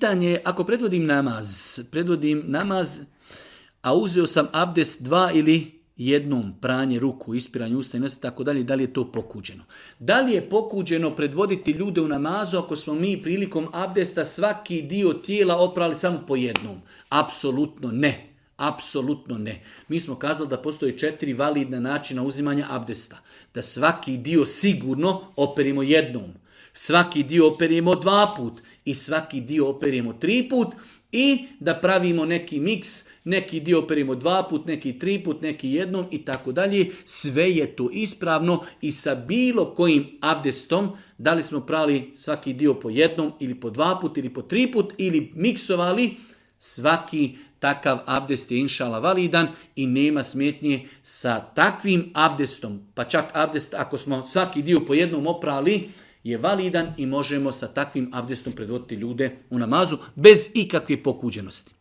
pitanje je, ako predvodim namaz, a uzeo sam abdest 2 ili jednom, pranje ruku, ispiranje usta i nosa, tako dalje, da li je to pokuđeno? Da li je pokuđeno predvoditi ljude u namazu ako smo mi prilikom abdesta svaki dio tijela oprali samo po jednom? Apsolutno ne. Apsolutno ne. Mi smo kazali da postoje 4 validna načina uzimanja abdesta. Da svaki dio sigurno operimo jednom, svaki dio operimo 2 put i svaki dio operimo 3 put i da pravimo neki miks, neki dio operimo 2 put, neki 3 put, neki jednom i tako dalje. Sve je to ispravno i sa bilo kojim abdestom, da li smo prali svaki dio po jednom ili po 2 put ili po 3 put ili miksovali, svaki takav abdest je inšala validan i nema smetnje sa takvim abdestom. Pa čak abdest ako smo svaki dio po jednom oprali je validan i možemo sa takvim abdestom predvoditi ljude u namazu bez ikakve pokuđenosti.